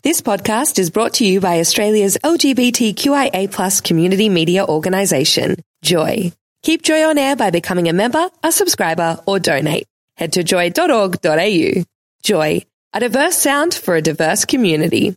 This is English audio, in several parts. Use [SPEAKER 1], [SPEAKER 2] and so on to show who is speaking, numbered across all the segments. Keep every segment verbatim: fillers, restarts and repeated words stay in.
[SPEAKER 1] This podcast is brought to you by Australia's L G B T Q I A plus community media organisation, Joy. Keep Joy on air by becoming a member, a subscriber, or donate. Head to joy dot org dot a u. Joy, a diverse sound for a diverse community.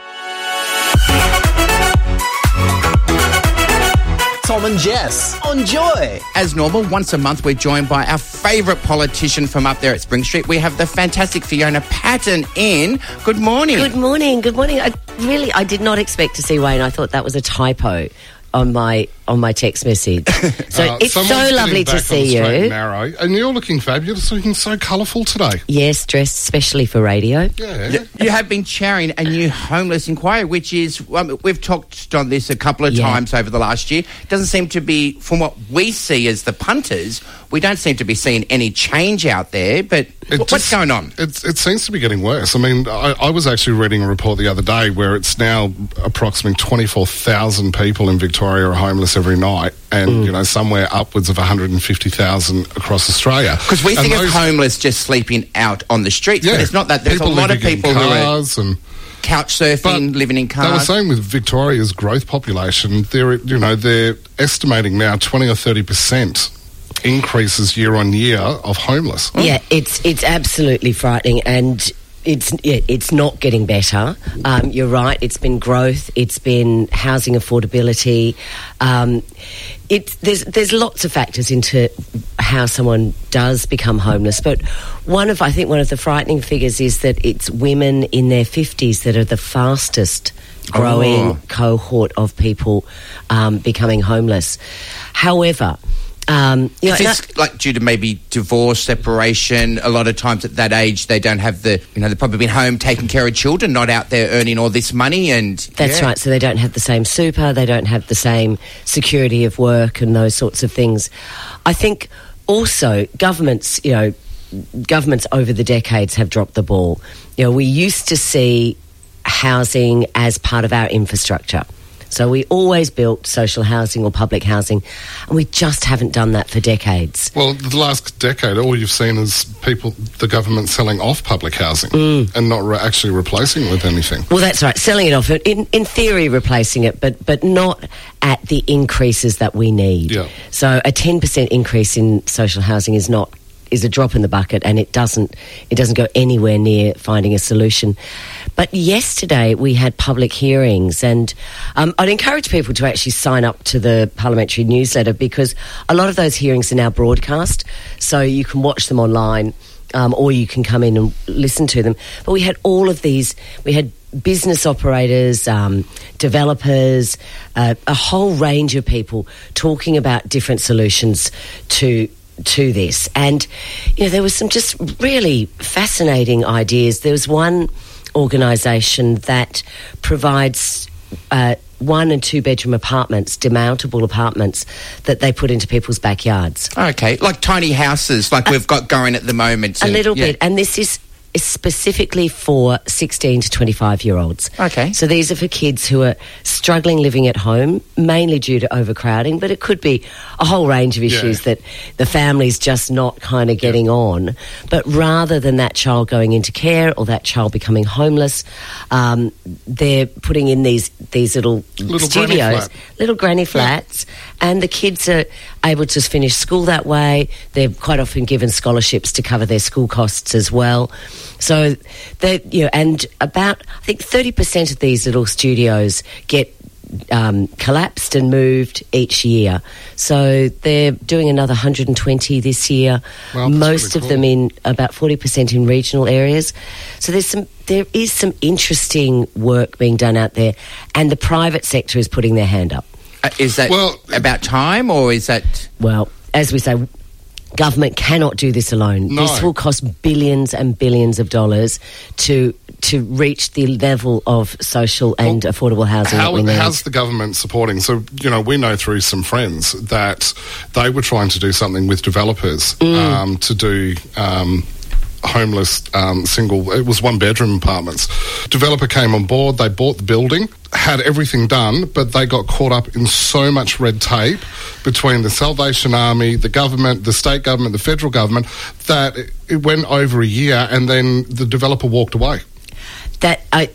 [SPEAKER 2] Tom and Jess on Joy.
[SPEAKER 3] As normal, once a month we're joined by our favourite politician from up there at Spring Street. We have the fantastic Fiona Patten in. Good morning.
[SPEAKER 4] Good morning. Good morning. I really, I did not expect to see Wayne. I thought that was a typo on my on my text message. So
[SPEAKER 5] uh,
[SPEAKER 4] it's so lovely to see you.
[SPEAKER 5] And, narrow, and you're looking fabulous, looking so colourful today.
[SPEAKER 4] Yes, dressed specially for radio.
[SPEAKER 5] Yeah.
[SPEAKER 3] You have been chairing a new homeless inquiry, which is, um, we've talked on this a couple of
[SPEAKER 4] Yeah.
[SPEAKER 3] times over the last year. It doesn't seem to be, from what we see as the punters, we don't seem to be seeing any change out there, but
[SPEAKER 5] It
[SPEAKER 3] what's
[SPEAKER 5] just-
[SPEAKER 3] going on?
[SPEAKER 5] It, it seems to be getting worse. I mean, I, I was actually reading a report the other day where it's now approximately twenty-four thousand people in Victoria are homeless every night, and,
[SPEAKER 4] Mm.
[SPEAKER 5] you know, somewhere upwards of one hundred fifty thousand across Australia.
[SPEAKER 3] Because we
[SPEAKER 5] And
[SPEAKER 3] think of
[SPEAKER 5] those-
[SPEAKER 3] homeless just sleeping out on the streets,
[SPEAKER 5] Yeah,
[SPEAKER 3] but it's not that. There's
[SPEAKER 5] people
[SPEAKER 3] a lot of
[SPEAKER 5] living in
[SPEAKER 3] people who are
[SPEAKER 5] cars and
[SPEAKER 3] couch surfing,
[SPEAKER 5] But
[SPEAKER 3] living in
[SPEAKER 5] They were
[SPEAKER 3] cars.
[SPEAKER 5] saying with Victoria's growth population, they're you know they're estimating now twenty or thirty percent increases year on year of homeless.
[SPEAKER 4] Yeah, it's it's absolutely frightening, and it's yeah, it's not getting better. Um, you're right. It's been growth. It's been housing affordability. Um, it there's there's lots of factors into how someone does become homeless, but one of I think one of the frightening figures is that it's women in their fifties that are the fastest growing
[SPEAKER 3] Oh.
[SPEAKER 4] cohort of people um, becoming homeless. However. Um, you know,
[SPEAKER 3] Is this like due to maybe divorce, separation? A lot of times at that age, they don't have the, you know, they've probably been home taking care of children, not out there earning all this money. And
[SPEAKER 4] That's
[SPEAKER 3] yeah.
[SPEAKER 4] right. So they don't have the same super, they don't have the same security of work and those sorts of things. I think also governments, you know, governments over the decades have dropped the ball. You know, we used to see housing as part of our infrastructure. So we always built social housing or public housing, and we just haven't done that for decades.
[SPEAKER 5] Well, the last decade, all you've seen is people, the government selling off public housing and not re- actually replacing it with anything.
[SPEAKER 4] Well, that's right, selling it off, in, in theory replacing it, but, but not at the increases that we need.
[SPEAKER 5] Yeah.
[SPEAKER 4] So a ten percent increase in social housing is not is a drop in the bucket, and it doesn't it doesn't go anywhere near finding a solution. But yesterday we had public hearings, and um, I'd encourage people to actually sign up to the parliamentary newsletter, because a lot of those hearings are now broadcast, so you can watch them online, um, or you can come in and listen to them. But we had all of these, we had business operators, um, developers, uh, a whole range of people talking about different solutions to to this. And, you know, there was some just really fascinating ideas. There was one organisation that provides uh, one and two bedroom apartments, demountable apartments, that they put into people's backyards.
[SPEAKER 3] Okay, like tiny houses, like we've got going at the moment.
[SPEAKER 4] A
[SPEAKER 3] and-
[SPEAKER 4] little
[SPEAKER 3] yeah.
[SPEAKER 4] bit. And this is is specifically for sixteen to twenty-five year olds.
[SPEAKER 3] Okay.
[SPEAKER 4] So these are for kids who are struggling living at home, mainly due to overcrowding, but it could be a whole range of issues
[SPEAKER 5] Yeah.
[SPEAKER 4] that the family's just not kind of getting on. But rather than that child going into care or that child becoming homeless, um, they're putting in these these little,
[SPEAKER 5] Little granny
[SPEAKER 4] studios,
[SPEAKER 5] flat.
[SPEAKER 4] little granny flats, and the kids are able to finish school that way. They're quite often given scholarships to cover their school costs as well. So they, you know, and about I think thirty percent of these little studios get um, collapsed and moved each year. So they're doing another one hundred twenty this year.
[SPEAKER 5] Wow, that's
[SPEAKER 4] Most
[SPEAKER 5] really
[SPEAKER 4] of them
[SPEAKER 5] cool.
[SPEAKER 4] in about forty percent in regional areas. So there's some, there is some interesting work being done out there, and the private sector is putting their hand up.
[SPEAKER 3] Uh, is that
[SPEAKER 5] Well,
[SPEAKER 3] about time, or is that...
[SPEAKER 4] Well, as we say, government cannot do this alone.
[SPEAKER 5] No.
[SPEAKER 4] This will cost billions and billions of dollars to to reach the level of social and
[SPEAKER 5] Well,
[SPEAKER 4] affordable housing
[SPEAKER 5] How,
[SPEAKER 4] that we need.
[SPEAKER 5] how's the government supporting? So, you know, we know through some friends that they were trying to do something with developers
[SPEAKER 4] Mm.
[SPEAKER 5] um, to do um, homeless um, single, it was one bedroom apartments. Developer came on board, they bought the building, had everything done, but they got caught up in so much red tape between the Salvation Army, the government, the state government, the federal government, that it, it went over a year and then the developer walked away.
[SPEAKER 4] That I,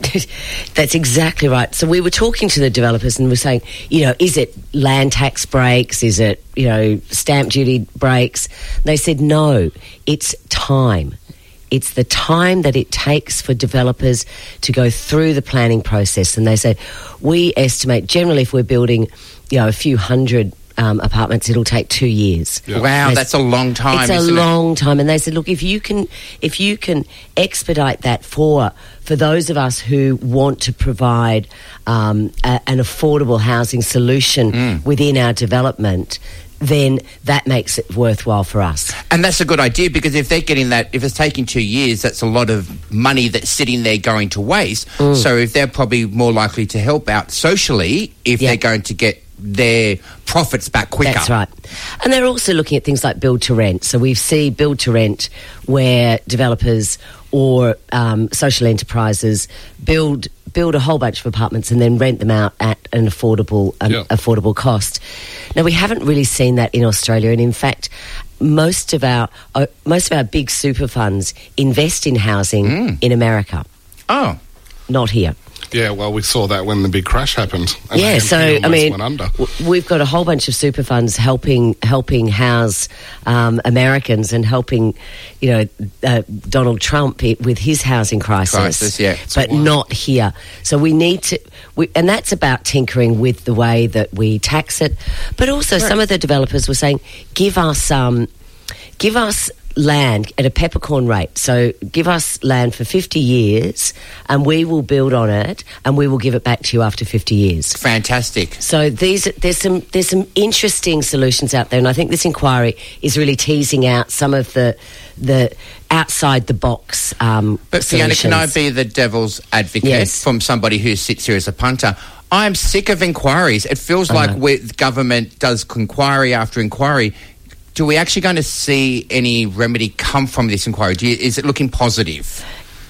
[SPEAKER 4] that's exactly right. So we were talking to the developers and we're saying, you know, is it land tax breaks? Is it, you know, stamp duty breaks? They said no, it's time. It's the time that it takes for developers to go through the planning process. And they said, we estimate generally if we're building, you know, a few hundred Um, apartments, it'll take two years.
[SPEAKER 3] Yeah. Wow, that's a long time.
[SPEAKER 4] It's a
[SPEAKER 3] isn't
[SPEAKER 4] long
[SPEAKER 3] it?
[SPEAKER 4] time, and they said, "Look, if you can, if you can expedite that for for those of us who want to provide um, a, an affordable housing solution
[SPEAKER 3] Mm.
[SPEAKER 4] within our development, then that makes it worthwhile for us."
[SPEAKER 3] And that's a good idea, because if they're getting that, if it's taking two years, that's a lot of money that's sitting there going to waste.
[SPEAKER 4] Mm.
[SPEAKER 3] So if they're probably more likely to help out socially if
[SPEAKER 4] Yeah.
[SPEAKER 3] they're going to get their profits back quicker.
[SPEAKER 4] That's right. And they're also looking at things like build to rent. So we see build to rent where developers or um, social enterprises build build a whole bunch of apartments and then rent them out at an affordable um,
[SPEAKER 5] Yeah.
[SPEAKER 4] affordable cost. Now, we haven't really seen that in Australia, and in fact, most of our uh, most of our big super funds invest in housing
[SPEAKER 3] Mm.
[SPEAKER 4] in America,
[SPEAKER 3] Oh.
[SPEAKER 4] not here.
[SPEAKER 5] Yeah, well, we saw that when the big crash happened. And
[SPEAKER 4] Yeah,
[SPEAKER 5] A M P
[SPEAKER 4] so I
[SPEAKER 5] almost
[SPEAKER 4] mean,
[SPEAKER 5] went under.
[SPEAKER 4] w- we've got a whole bunch of super funds helping helping house um, Americans and helping, you know, uh, Donald Trump i- with his housing crisis.
[SPEAKER 3] Crisis, yeah.
[SPEAKER 4] but
[SPEAKER 5] Wow.
[SPEAKER 4] not here. So we need to, we, and that's about tinkering with the way that we tax it. But also, some of the developers were saying, give us, um, give us. land at a peppercorn rate. So give us land for fifty years and we will build on it and we will give it back to you after fifty years.
[SPEAKER 3] Fantastic.
[SPEAKER 4] So these there's some there's some interesting solutions out there, and I think this inquiry is really teasing out some of the the outside the box um,
[SPEAKER 3] But Fiona, can I
[SPEAKER 4] solutions.
[SPEAKER 3] be the devil's advocate
[SPEAKER 4] Yes.
[SPEAKER 3] from somebody who sits here as a punter? I'm sick of inquiries. It feels like
[SPEAKER 4] know.
[SPEAKER 3] with government does inquiry after inquiry. Do we actually going to see any remedy come from this inquiry? Do you, is it looking positive?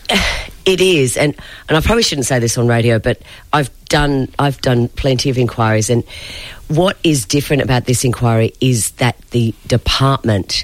[SPEAKER 4] It is, and, and I probably shouldn't say this on radio, but I've done I've done plenty of inquiries, and what is different about this inquiry is that the department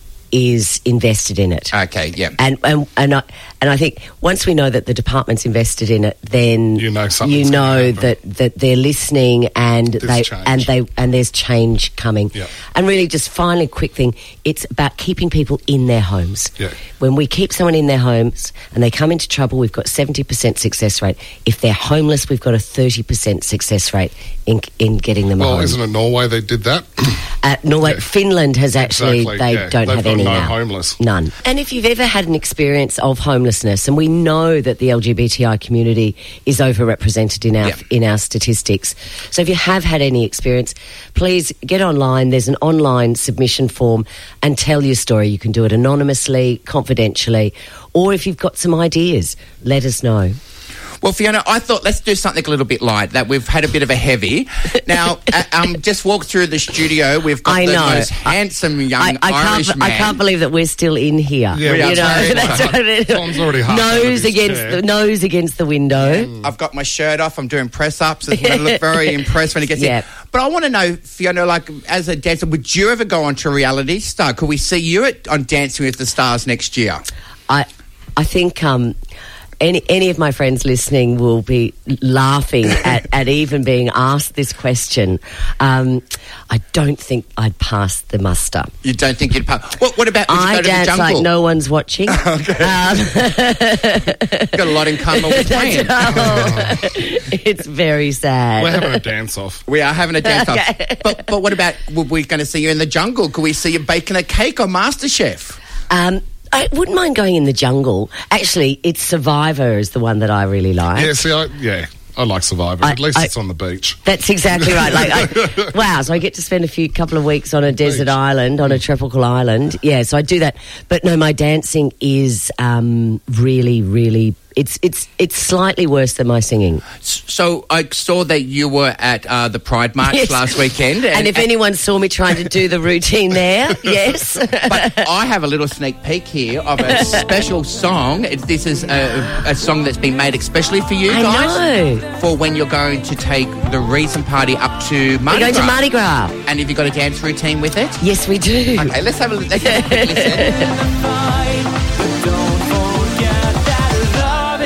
[SPEAKER 4] is invested in it.
[SPEAKER 3] Okay, yeah.
[SPEAKER 4] And and and I, and I think once we know that the department's invested in it, then
[SPEAKER 5] You know something's
[SPEAKER 4] you know
[SPEAKER 5] gonna
[SPEAKER 4] that, that they're listening and
[SPEAKER 5] There's
[SPEAKER 4] they
[SPEAKER 5] change.
[SPEAKER 4] and they and there's change coming.
[SPEAKER 5] Yeah.
[SPEAKER 4] And really, just finally, quick thing: it's about keeping people in their homes.
[SPEAKER 5] Yeah.
[SPEAKER 4] When we keep someone in their homes and they come into trouble, we've got seventy percent success rate. If they're homeless, we've got a thirty percent success rate in in getting them
[SPEAKER 5] Well,
[SPEAKER 4] home.
[SPEAKER 5] isn't it Norway they did that?
[SPEAKER 4] Uh, Norway,
[SPEAKER 5] Yeah.
[SPEAKER 4] Finland has actually,
[SPEAKER 5] Exactly,
[SPEAKER 4] they
[SPEAKER 5] yeah.
[SPEAKER 4] don't
[SPEAKER 5] They've
[SPEAKER 4] have
[SPEAKER 5] got
[SPEAKER 4] any
[SPEAKER 5] no
[SPEAKER 4] now.
[SPEAKER 5] homeless.
[SPEAKER 4] None. And if you've ever had an experience of homelessness, and we know that the L G B T I community is overrepresented in our
[SPEAKER 3] Yeah.
[SPEAKER 4] in our statistics, so if you have had any experience, please get online. There's an online submission form and tell your story. You can do it anonymously, confidentially, or if you've got some ideas, let us know.
[SPEAKER 3] Well, Fiona, I thought let's do something a little bit light. That we've had a bit of a heavy. Now, uh, um, just walk through the studio. We've got
[SPEAKER 4] I
[SPEAKER 3] the
[SPEAKER 4] know.
[SPEAKER 3] most handsome young
[SPEAKER 4] I, I
[SPEAKER 3] Irish
[SPEAKER 4] can't.
[SPEAKER 3] man.
[SPEAKER 4] I can't believe that we're still in here.
[SPEAKER 5] Yeah,
[SPEAKER 3] We are
[SPEAKER 4] you know,
[SPEAKER 3] sorry.
[SPEAKER 4] that's
[SPEAKER 5] Tom's already half out of
[SPEAKER 4] nose
[SPEAKER 5] his
[SPEAKER 4] against
[SPEAKER 5] chair.
[SPEAKER 4] the nose against the window.
[SPEAKER 3] I've got my shirt off. I'm doing press ups. It's going to look very impressed when he gets
[SPEAKER 4] Yeah.
[SPEAKER 3] in. But I want to know, Fiona, like as a dancer, would you ever go on to Reality Star? Could we see you at, on Dancing with the Stars next year?
[SPEAKER 4] I, I think um, any any of my friends listening will be laughing at, at even being asked this question. Um, I don't think I'd pass the muster.
[SPEAKER 3] You don't think you'd pass? What, what about would you
[SPEAKER 4] I
[SPEAKER 3] go to the
[SPEAKER 4] dance
[SPEAKER 3] jungle?
[SPEAKER 4] like no one's watching. Um,
[SPEAKER 3] You've got a lot in common with Wayne.
[SPEAKER 4] oh, it's very sad.
[SPEAKER 5] We're having a dance off.
[SPEAKER 3] We are having a dance off. But, but what about, were we going to see you in the jungle? Could we see you baking a cake on MasterChef?
[SPEAKER 4] Um, I wouldn't mind going in the jungle. Actually, it's Survivor is the one that I really like.
[SPEAKER 5] Yeah, see, I, yeah, I like Survivor.
[SPEAKER 4] I-
[SPEAKER 5] At least
[SPEAKER 4] I-
[SPEAKER 5] it's on the beach.
[SPEAKER 4] That's exactly right. Like, I, wow! So I get to spend a few couple of weeks on a desert
[SPEAKER 5] Beach.
[SPEAKER 4] island, on a tropical island. Yeah, so I do that. But no, my dancing is um, really, really. It's it's it's slightly worse than my singing.
[SPEAKER 3] So I saw that you were at uh, the Pride March
[SPEAKER 4] Yes.
[SPEAKER 3] last weekend.
[SPEAKER 4] And, if anyone saw me trying to do the routine there, yes.
[SPEAKER 3] But I have a little sneak peek here of a special song. It, this is a, a song that's been made especially for you
[SPEAKER 4] I
[SPEAKER 3] guys.
[SPEAKER 4] know.
[SPEAKER 3] For when you're going to take the Reason Party up to Mardi
[SPEAKER 4] We're going
[SPEAKER 3] Gras.
[SPEAKER 4] to Mardi Gras.
[SPEAKER 3] And have you got a dance routine with it?
[SPEAKER 4] Yes, we do.
[SPEAKER 3] Okay, let's have a, let's have a quick listen.
[SPEAKER 6] Don't forget that love is the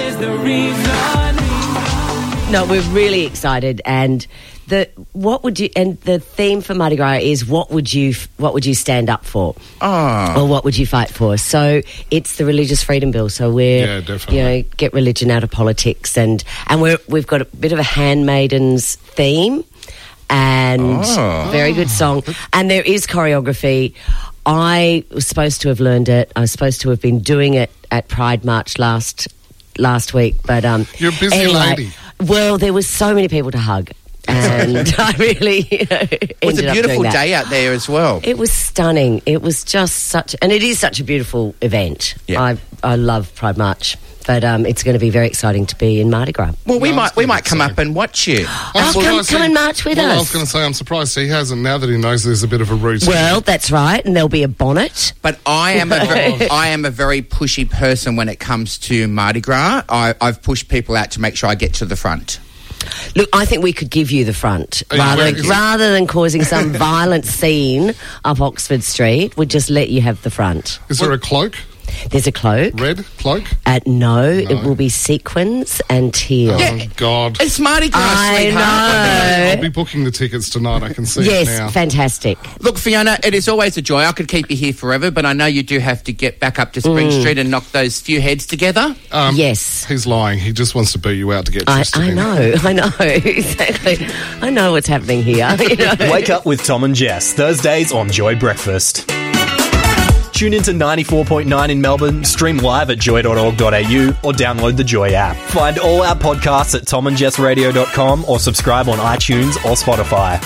[SPEAKER 4] No, we're really excited, and the what would you and the theme for Mardi Gras is what would you what would you stand up for,
[SPEAKER 3] Oh.
[SPEAKER 4] or what would you fight for? So it's the Religious Freedom Bill. So we're
[SPEAKER 5] Yeah, definitely.
[SPEAKER 4] you know get religion out of politics, and and we're we've got a bit of a handmaidens theme, and
[SPEAKER 3] Oh.
[SPEAKER 4] very good song, and there is choreography. I was supposed to have learned it. I was supposed to have been doing it at Pride March last last week, but um,
[SPEAKER 5] You're a busy
[SPEAKER 4] anyway,
[SPEAKER 5] lady.
[SPEAKER 4] Well, there was so many people to hug, and I really you know, ended
[SPEAKER 3] It was a
[SPEAKER 4] up
[SPEAKER 3] beautiful
[SPEAKER 4] doing that.
[SPEAKER 3] day out there as well.
[SPEAKER 4] It was stunning. It was just such, and it is such a beautiful event.
[SPEAKER 3] Yeah.
[SPEAKER 4] I I love Pride March, but um, it's going to be very exciting to be in Mardi Gras.
[SPEAKER 3] Well, we
[SPEAKER 5] No,
[SPEAKER 3] might
[SPEAKER 5] it's
[SPEAKER 3] we
[SPEAKER 5] good,
[SPEAKER 3] might come
[SPEAKER 5] so-
[SPEAKER 3] up and watch you.
[SPEAKER 4] Oh,
[SPEAKER 5] I'm
[SPEAKER 4] come-
[SPEAKER 5] surprised
[SPEAKER 4] come
[SPEAKER 5] he-
[SPEAKER 4] and march with
[SPEAKER 5] well,
[SPEAKER 4] us.
[SPEAKER 5] I was going to say, I'm surprised he hasn't, now that he knows there's a bit of a routine.
[SPEAKER 4] Well, that's right, and there'll be a bonnet.
[SPEAKER 3] But I am a very, I am a very pushy person when it comes to Mardi Gras. I, I've pushed people out to make sure I get to the front.
[SPEAKER 4] Look, I think we could give you the front
[SPEAKER 5] Oh, yeah,
[SPEAKER 4] rather,
[SPEAKER 5] where is it?
[SPEAKER 4] rather than causing some violent scene up Oxford Street. We'd just let you have the front.
[SPEAKER 5] Is there a cloak?
[SPEAKER 4] There's a cloak.
[SPEAKER 5] Red cloak?
[SPEAKER 4] Uh, no, it will be sequins and teal.
[SPEAKER 5] Oh, God.
[SPEAKER 3] It's Mardi Gras,
[SPEAKER 4] I
[SPEAKER 3] sweetheart.
[SPEAKER 4] know.
[SPEAKER 5] I'll be booking the tickets tonight. I can see
[SPEAKER 4] Yes,
[SPEAKER 5] it now.
[SPEAKER 4] fantastic.
[SPEAKER 3] Look, Fiona, it is always a joy. I could keep you here forever, but I know you do have to get back up to Spring
[SPEAKER 4] Mm.
[SPEAKER 3] Street and knock those few heads together.
[SPEAKER 5] Um,
[SPEAKER 4] Yes.
[SPEAKER 5] He's lying. He just wants to beat you out to get
[SPEAKER 4] I,
[SPEAKER 5] twisted
[SPEAKER 4] I
[SPEAKER 5] in.
[SPEAKER 4] know, I know, exactly. I know what's happening here. You know?
[SPEAKER 2] Wake up with Tom and Jess, Thursdays on Joy Breakfast. Tune into ninety-four point nine in Melbourne, stream live at joy dot org dot a u or download the Joy app. Find all our podcasts at tom and jess radio dot com or subscribe on iTunes or Spotify.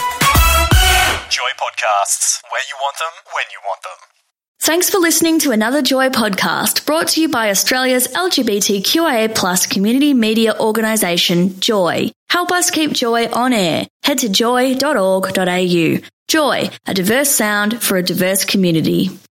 [SPEAKER 2] Joy Podcasts, where you want them, when you want them.
[SPEAKER 6] Thanks for listening to another Joy podcast brought to you by Australia's L G B T Q I A plus community media organisation, Joy. Help us keep Joy on air. Head to joy dot org dot a u. Joy, a diverse sound for a diverse community.